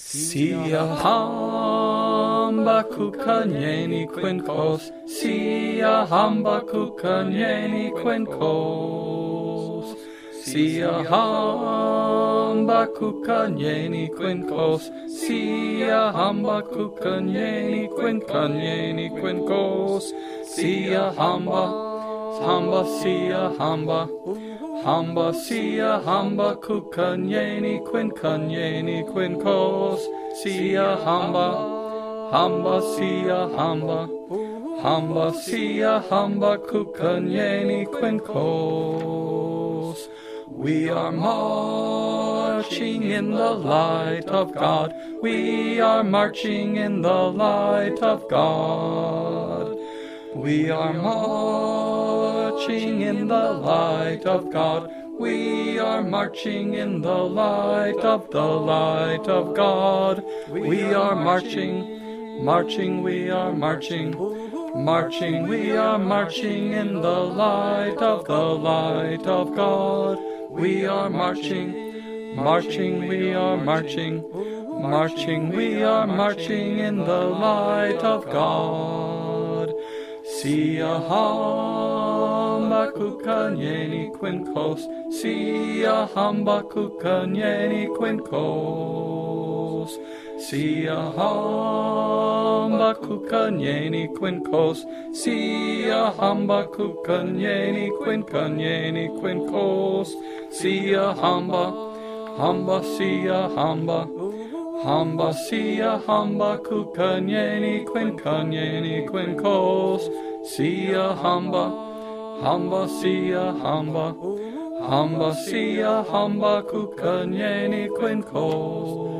Sia hamba kukanyeni kwenkos, sia hamba kukanyeni kwenkos, sia hamba kukanyeni kwenkos, sia hamba kukanyeni kwenkos, sia hamba sia hamba. Hamba sia hamba kukanyeni kwenkos, sia hamba sia hamba sia hamba kukanyeni kwenkos. We are marching in the light of God, we are marching in the light of God. We are marching in the light of God. We are marching in the light of God. We are marching, we are marching, we are marching in the light of God. We are marching, we are marching, we are marching in the light of God. Sia hamba kukanyeni kwenkos, sia hamba kukanyeni kwenkos, sia hamba kukanyeni kwenkos, sia hamba kukanyeni kwenkos, sia hamba sia hamba. Hamba sia hamba kukanyeni kwenkos, sia hamba sia hamba sia hamba kukanyeni kwenkos.